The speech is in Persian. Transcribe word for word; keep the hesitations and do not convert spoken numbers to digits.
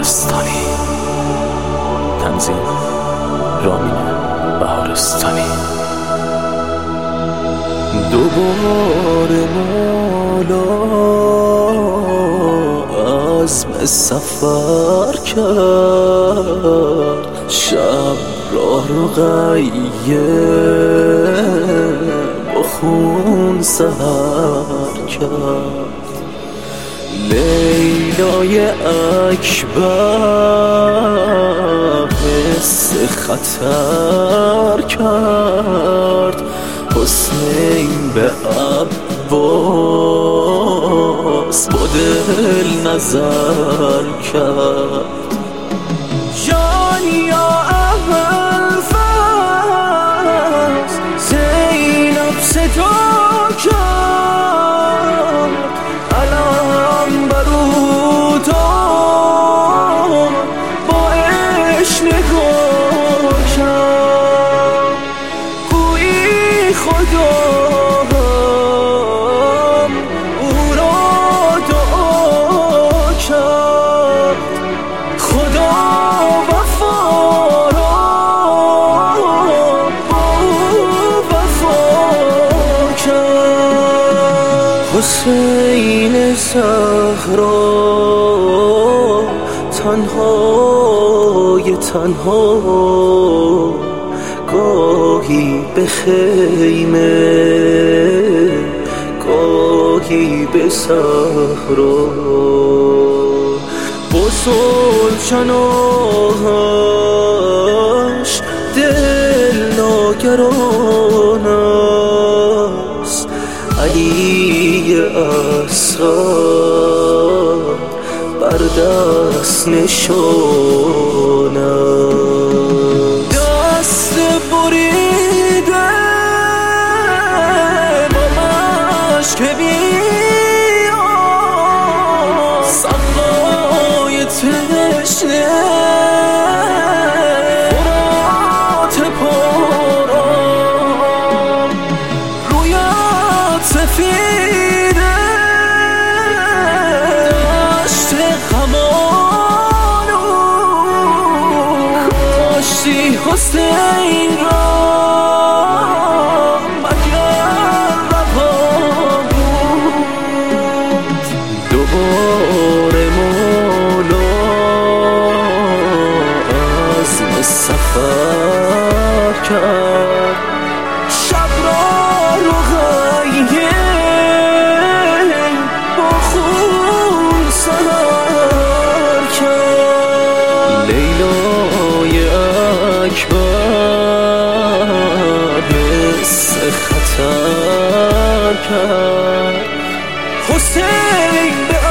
بهارستانی. تنظیم رامین بهارستانی. دوباره مولا عزم سفر کرد، شب راه رو غیه با خون سهر کرد. لیلای اکبر حس خطر کرد، حسین به عباس با دل نظر کرد. جان یا ابوالفضل زینب صدا کرد، علم برو داد با عشق نگاه کرد. گویی خدا او را دعا کرد، خدا وفا را با وفا کرد. حسین زهرا تنهای تنها گاهی به خیمه گاهی به صحرا، با سلطناهاش دل ناگران است. علی اصغر بر دست نشان است. دست بریده با مشک بیا، سقای تشنه فرات پارا، رویت سفیده دشت غمانو، کاشتی حسین را مگر روا بود. دوباره مولا عزم سفر کرد، شب را رو غیه با خون سهر کرد. لیلای اکبر حس خطر کرد، حسین به